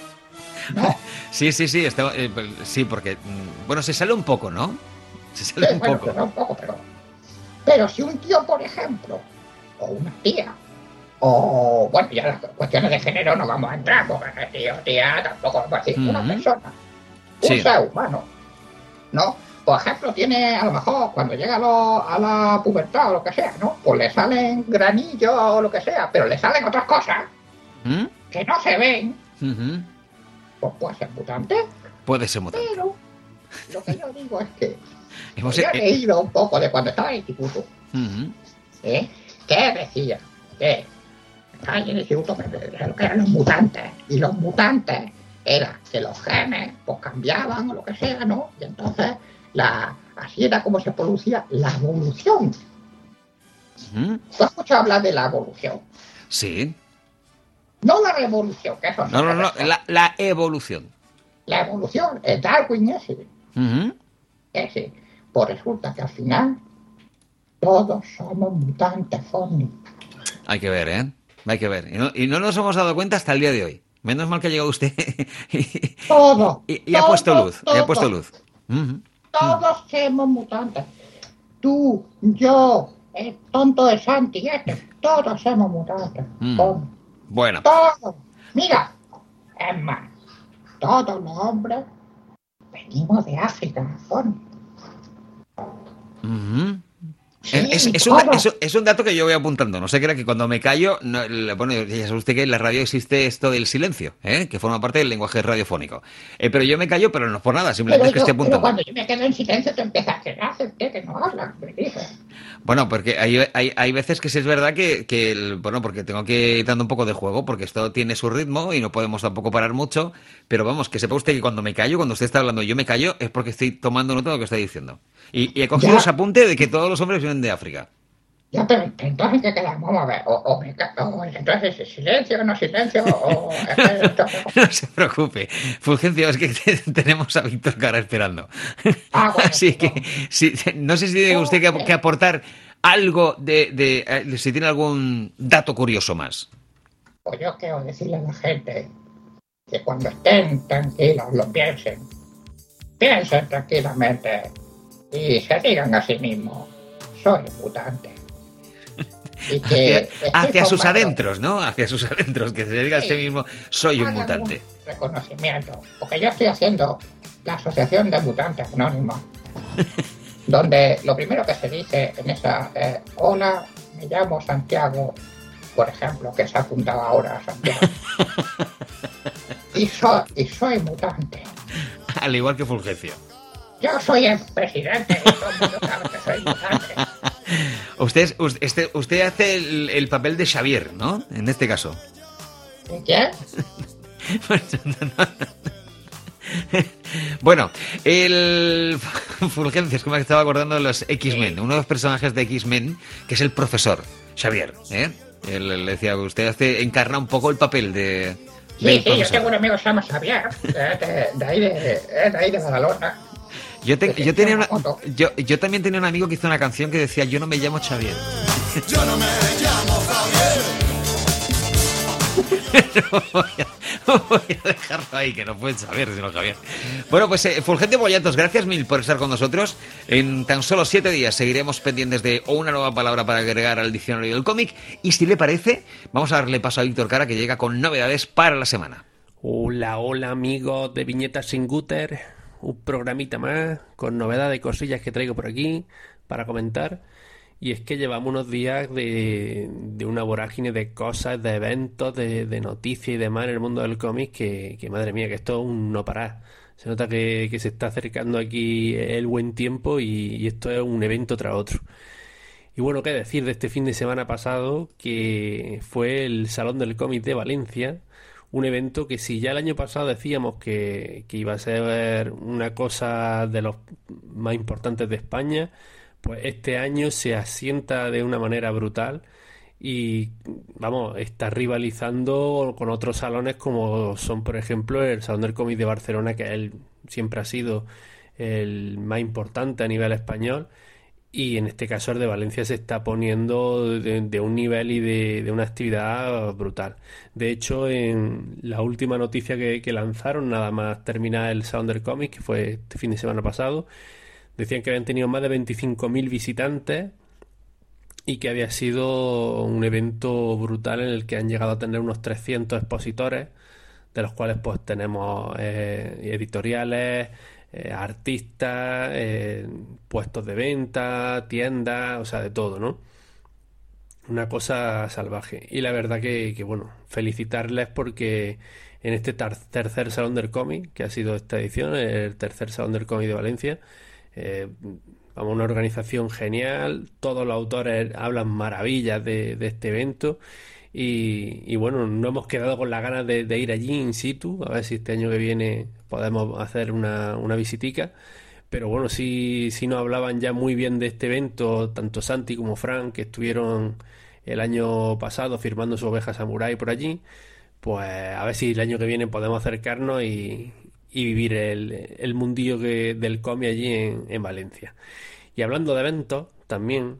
¿No? Sí, sí, sí, está- eh, pues, sí, porque, mm, bueno, se sale un poco, ¿no? Se sale Sí, un bueno, poco. pero un poco, pero... Pero si un tío, por ejemplo, o una tía, o, bueno, ya las cuestiones de género no vamos a entrar, porque tío, tía, tampoco vamos a decir, una Ujú. persona, un Sí. ser humano, ¿no? Por ejemplo, tiene, a lo mejor, cuando llega a, lo- a la pubertad o lo que sea, ¿no? Pues le salen granillos o lo que sea, pero le salen otras cosas ¿Mm? que no se ven, Ujú. pues puede ser mutante, Puede ser mutante. pero lo que yo digo es que Hemos, yo he eh, leído un poco de cuando estaba en el instituto, ujú. ¿eh? Que decía que estaba en el instituto me decía lo que eran los mutantes, y los mutantes era que los genes pues cambiaban o lo que sea, ¿no? Y entonces la, así era como se producía la evolución. Ujú. ¿Tú has escuchado hablar de la evolución? Sí. No la revolución, que eso No, no, no, es la, la evolución. la evolución, el Darwin ese, Ujú. ese. Pues resulta que al final todos somos mutantes, Fonny. Hay que ver, ¿eh? Hay que ver. Y no, y no nos hemos dado cuenta hasta el día de hoy. Menos mal que ha llegado usted y, Todos. y- y ha todos, puesto luz. Y ha todos. puesto luz. Ujú. Todos somos mutantes. Tú, yo, el tonto de Santi, este, todos somos mutantes. Mm. Todos. Bueno, Todos. Mira, es más, todos los hombres venimos de África, Fonny. Ujú. Sí, Es, es, un, todo. es, es un dato que yo voy apuntando. No se crea que cuando me callo, no, le- bueno, ya sabe usted que en la radio existe esto del silencio, ¿eh? Que forma parte del lenguaje radiofónico. Eh, pero yo me callo, pero no es por nada, simplemente Pero es que estoy yo, pero apuntando. cuando yo me quedo en silencio, tú empiezas, ¿qué hace usted que no habla? Me dice. Bueno, porque hay, hay, hay veces que sí es verdad que, que el- bueno, porque tengo que ir dando un poco de juego, porque esto tiene su ritmo y no podemos tampoco parar mucho. Pero vamos, que sepa usted que cuando me callo, cuando usted está hablando y yo me callo, es porque estoy tomando nota de lo que está diciendo. Y, y he cogido ese Ya, apunte de que todos los hombres vienen de África. ya, pero entonces, ¿qué quedamos? Vamos a ver, o, o, me, ca- o entonces es silencio, no silencio, o es que entonces... No se preocupe, Fulgencio, es que te- tenemos a Víctor Cara esperando. Ah, bueno, Así que perdón. si, no sé si tiene usted que, que Joder. aportar algo de, de, eh, si tiene algún dato curioso más. Pues yo quiero decirle a la gente que cuando estén tranquilos lo piensen, piensen tranquilamente y se digan a sí mismos, soy mutante. Y que Hacia, estoy hacia sus formado, adentros, ¿no? Hacia sus adentros, que se diga a sí sí, mismo, soy un hagan un mutante. reconocimiento, porque yo estoy haciendo la Asociación de Mutantes Anónimos, donde lo primero que se dice en esa es, hola, me llamo Santiago, por ejemplo, que se ha apuntado ahora a Santiago, y, so- y soy mutante. Al igual que Fulgencio. Yo soy el presidente y todo el mundo sabe que soy mutante. Usted, es- usted, este- usted hace el, el papel de Xavier, ¿no? En este caso. ¿Y qué? Bueno, el Fulgencio, es que me estaba acordando de los X-Men, uno de los personajes de X-Men, que es el profesor Xavier, ¿eh? Él, él decía, usted hace, encarna un poco el papel de, Sí, del sí, yo profesor. tengo un amigo que se llama Xavier, de, de, de ahí de, de ahí de Badalona. Yo, te- que yo, se tenía llama una, Otto. yo, yo también tenía un amigo que hizo una canción que decía, yo no me llamo Xavier. Yo no me llamo Javier. No voy, a, voy a dejarlo ahí, que no pueden saber, sino Javier. Bueno, pues eh, Fulgente Boyatos, gracias mil por estar con nosotros. En tan solo siete días seguiremos pendientes de una nueva palabra para agregar al diccionario del cómic. Y si le parece, vamos a darle paso a Víctor Cara, que llega con novedades para la semana. Hola, hola amigos de Viñetas sin Guter, un programita más con novedades y cosillas que traigo por aquí para comentar. Y es que llevamos unos días de, de una vorágine de cosas, de eventos, de, de noticias y demás en el mundo del cómic que, que madre mía, que esto es un no parar. Se nota que, que se está acercando aquí el buen tiempo y, y esto es un evento tras otro. Y bueno, qué decir de este fin de semana pasado, que fue el Salón del Cómic de Valencia, un evento que si ya el año pasado decíamos que, que iba a ser una cosa de los más importantes de España, pues este año se asienta de una manera brutal y vamos, está rivalizando con otros salones como son por ejemplo el Salón del Cómic de Barcelona, que él siempre ha sido el más importante a nivel español. Y en este caso el de Valencia se está poniendo de, de un nivel y de, de una actividad brutal. De hecho, en la última noticia que, que lanzaron, nada más terminar el Salón del Cómic, que fue este fin de semana pasado, decían que habían tenido más de veinticinco mil visitantes y que había sido un evento brutal en el que han llegado a tener unos trescientos expositores, de los cuales pues tenemos eh, editoriales, eh, artistas, eh, puestos de venta, tiendas, o sea, de todo, ¿no? Una cosa salvaje. Y la verdad que, que, bueno, felicitarles porque en este tar- tercer Salón del Cómic, que ha sido esta edición, el tercer Salón del Cómic de Valencia, eh, vamos, una organización genial, todos los autores hablan maravillas de, de este evento. Y, y bueno, no hemos quedado con las ganas de, de ir allí in situ, a ver si este año que viene podemos hacer una, una visitica. Pero bueno, sí, sí nos hablaban ya muy bien de este evento, tanto Santi como Fran, que estuvieron el año pasado firmando su Oveja Samurai por allí. Pues a ver si el año que viene podemos acercarnos y, y vivir el, el mundillo que, del cómic allí en, en Valencia. Y hablando de eventos, también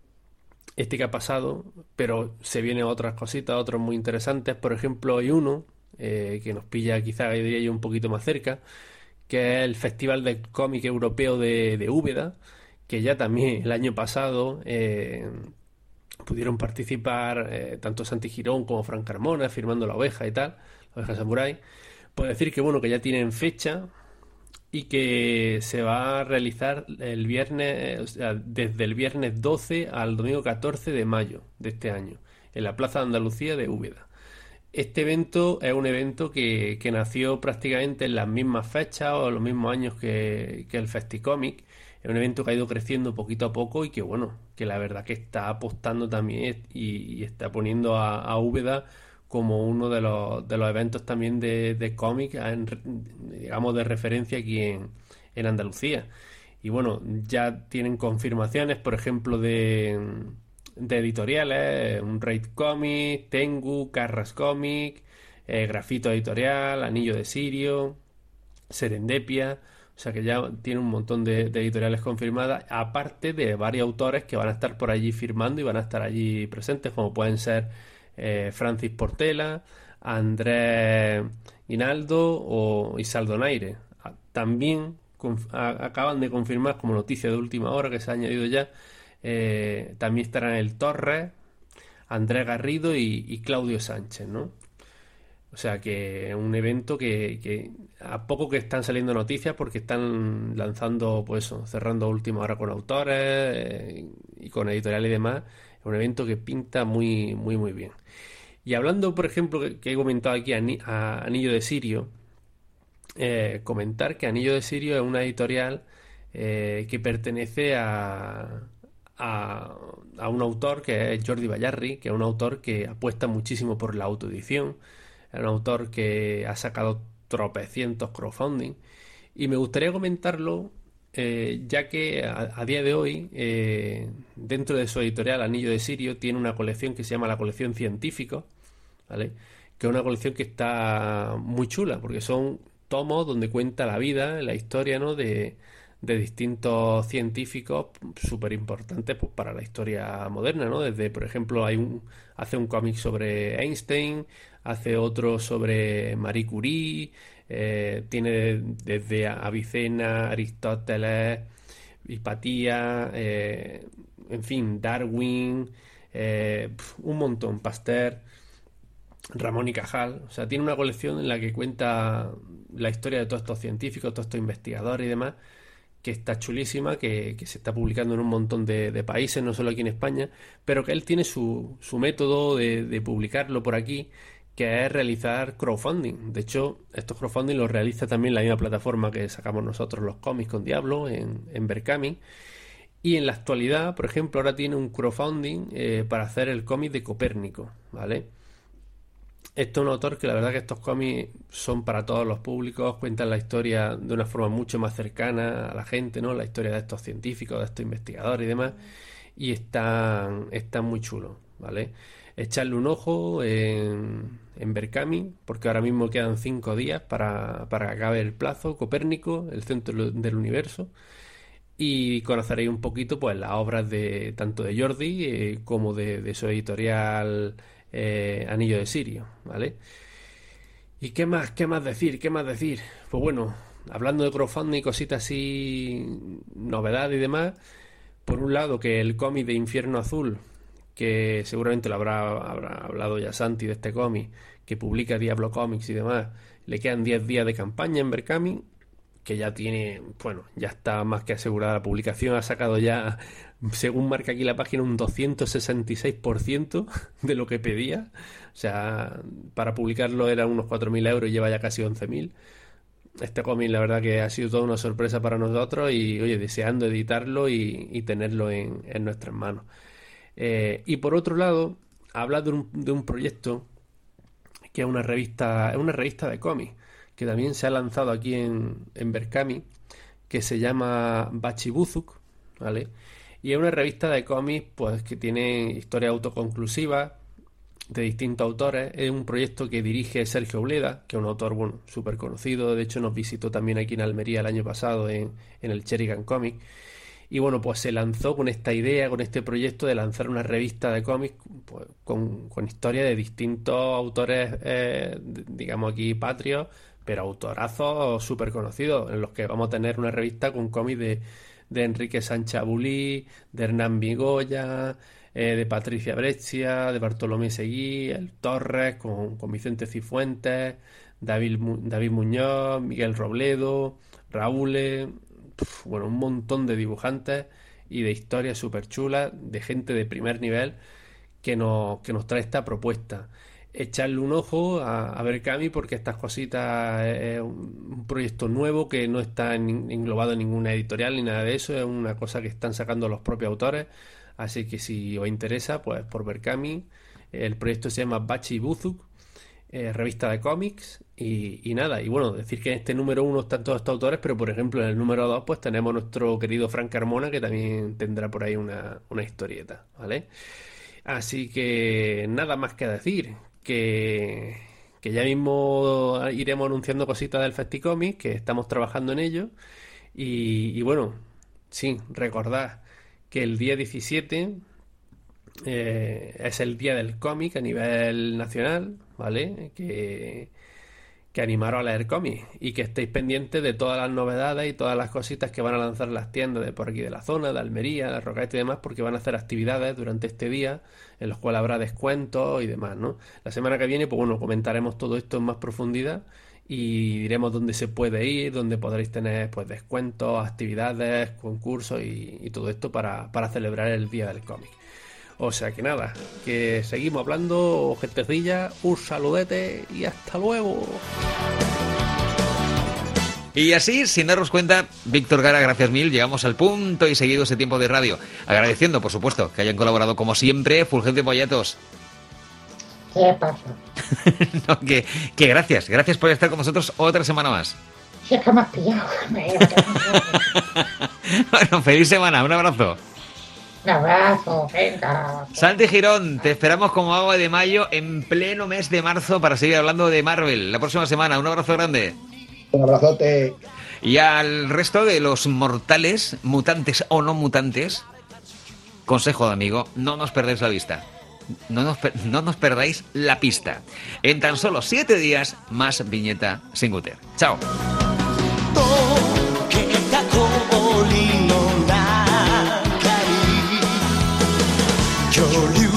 este que ha pasado, pero se vienen otras cositas, otros muy interesantes. Por ejemplo, hay uno eh, que nos pilla quizá, diría yo, un poquito más cerca, que es el Festival de Cómic Europeo de, de Úbeda, que ya también el año pasado eh, pudieron participar eh, tanto Santi Girón como Fran Carmona firmando la oveja y tal, la oveja samurai. Puedo decir que bueno, que ya tienen fecha y que se va a realizar el viernes, o sea, desde el viernes doce al domingo catorce de mayo de este año, en la Plaza de Andalucía de Úbeda. Este evento es un evento que, que nació prácticamente en las mismas fechas o en los mismos años que, que el Festicomic. Es un evento que ha ido creciendo poquito a poco y que, bueno, que la verdad que está apostando también y, y está poniendo a, a Úbeda como uno de los, de los eventos también de, de cómic, en, digamos, de referencia aquí en, en Andalucía. Y bueno, ya tienen confirmaciones, por ejemplo, de, de editoriales, un Raid Comic, Tengu, Carras Comic, eh, Grafito Editorial, Anillo de Sirio, Serendipia. O sea que ya tiene un montón de, de editoriales confirmadas, aparte de varios autores que van a estar por allí firmando y van a estar allí presentes, como pueden ser eh, Francis Portela, Andrés Guinaldo o Isaldo Naire. También conf- a- acaban de confirmar, como noticia de última hora que se ha añadido ya, eh, también estarán el Torres, Andrés Garrido y, y Claudio Sánchez, ¿no? O sea que es un evento que, que a poco que están saliendo noticias porque están lanzando, pues eso, cerrando a última hora con autores eh, y con editoriales y demás. Es un evento que pinta muy, muy, muy bien. Y hablando, por ejemplo, que, que he comentado aquí a, Ani- a Anillo de Sirio, eh, comentar que Anillo de Sirio es una editorial eh, que pertenece a, a, a un autor que es Jordi Bayarri, que es un autor que apuesta muchísimo por la autoedición. Es un autor que ha sacado tropecientos crowdfunding y me gustaría comentarlo eh, ya que a, a día de hoy eh, dentro de su editorial Anillo de Sirio tiene una colección que se llama la colección Científicos, ¿vale? Que es una colección que está muy chula porque son tomos donde cuenta la vida, la historia, ¿no? de, de distintos científicos súper importantes pues, para la historia moderna, ¿no? Desde, por ejemplo, hay un, hace un cómic sobre Einstein, hace otro sobre Marie Curie, eh, tiene desde Avicena, Aristóteles, Hipatia, eh, en fin, Darwin, eh, un montón, Pasteur, Ramón y Cajal. O sea, tiene una colección en la que cuenta la historia de todos estos científicos, todos estos investigadores y demás, que está chulísima, que, que se está publicando en un montón de, de países, no solo aquí en España, pero que él tiene su, su método de, de publicarlo por aquí, que es realizar crowdfunding. De hecho, estos crowdfunding los realiza también la misma plataforma que sacamos nosotros los cómics con Diablo, en, en Berkami. Y en la actualidad, por ejemplo, ahora tiene un crowdfunding eh, para hacer el cómic de Copérnico, ¿vale? Esto es un autor que la verdad que estos cómics son para todos los públicos, cuentan la historia de una forma mucho más cercana a la gente, ¿no? La historia de estos científicos, de estos investigadores y demás, y están, están muy chulos, ¿vale? Echarle un ojo en, en Berkami, porque ahora mismo quedan cinco días para, para que acabe el plazo, Copérnico, el centro del universo, y conoceréis un poquito pues las obras de tanto de Jordi eh, como de, de su editorial eh, Anillo de Sirio, ¿vale? ¿Y qué más, qué más decir? ¿Qué más decir? Pues bueno, hablando de crowdfunding y cositas así, novedades y demás, por un lado que el cómic de Infierno Azul, que seguramente lo habrá, habrá hablado ya Santi de este cómic, que publica Diablo Comics y demás, le quedan diez días de campaña en Berkami, que ya tiene, bueno, ya está más que asegurada la publicación, ha sacado ya, según marca aquí la página, un doscientos sesenta y seis por ciento de lo que pedía. O sea, para publicarlo eran unos cuatro mil euros y lleva ya casi once mil. Este cómic la verdad que ha sido toda una sorpresa para nosotros y, oye, deseando editarlo y, y tenerlo en, en nuestras manos. Eh, y por otro lado, habla de un, de un proyecto que es una revista, es una revista de cómics, que también se ha lanzado aquí en, en Berkami, que se llama Bachibuzuk, ¿vale? Y es una revista de cómics pues que tiene historias autoconclusivas de distintos autores. Es un proyecto que dirige Sergio Bleda, que es un autor, bueno, súper conocido. De hecho, nos visitó también aquí en Almería el año pasado en, en el Sheridan Comic. Y bueno, pues se lanzó con esta idea, con este proyecto de lanzar una revista de cómics pues, con, con historias de distintos autores, eh, digamos aquí patrios, pero autorazos súper conocidos, en los que vamos a tener una revista con cómics de, de Enrique Sánchez Abulí, de Hernán Vigoya, eh, de Patricia Breccia, de Bartolomé Seguí, el Torres, con, con Vicente Cifuentes, David, David Muñoz, Miguel Robledo, Raúl, pf, bueno, un montón de dibujantes y de historias súper chulas, de gente de primer nivel que nos, que nos trae esta propuesta. Echarle un ojo a, a Berkami, porque estas cositas es un, un proyecto nuevo que no está en, englobado en ninguna editorial ni nada de eso, es una cosa que están sacando los propios autores, así que si os interesa, pues por Berkami. El proyecto se llama Bachi Buzuk, eh, revista de cómics, y, y nada, y bueno, decir que en este número uno están todos estos autores, pero por ejemplo en el número dos pues tenemos nuestro querido Frank Carmona, que también tendrá por ahí una, una historieta, ¿vale? Así que nada más que decir, que, que ya mismo iremos anunciando cositas del Festicomic, que estamos trabajando en ello, y, y bueno, sí, recordad que el día diecisiete eh, es el día del cómic a nivel nacional, ¿vale? Que, que animaros a leer cómics y que estéis pendientes de todas las novedades y todas las cositas que van a lanzar las tiendas de por aquí de la zona, de Almería, de Rocate y demás, porque van a hacer actividades durante este día en los cuales habrá descuentos y demás, ¿no? La semana que viene, pues bueno, comentaremos todo esto en más profundidad y diremos dónde se puede ir, dónde podréis tener pues descuentos, actividades, concursos y, y todo esto para, para celebrar el Día del Cómic. O sea que nada, que seguimos hablando, gentecilla, un saludete y hasta luego. Y así, sin daros cuenta, Víctor Gara, gracias mil, llegamos al punto y seguido ese tiempo de radio. Agradeciendo, por supuesto, que hayan colaborado como siempre, Fulgencio Pollatos. ¿Qué pasa? No, que, que gracias, gracias por estar con nosotros otra semana más. Si es que me has pillado. Me Bueno, feliz semana, un abrazo. Un abrazo, venga. Santi Girón, te esperamos como agua de mayo en pleno mes de marzo para seguir hablando de Marvel la próxima semana. Un abrazo grande. Un abrazote. Y al resto de los mortales, mutantes o no mutantes, consejo de amigo, no nos perdáis la vista. No nos, per- no nos perdáis la pista. En tan solo siete días, más Viñeta Sin Guter. Chao. 溶けた氷の中に恐竜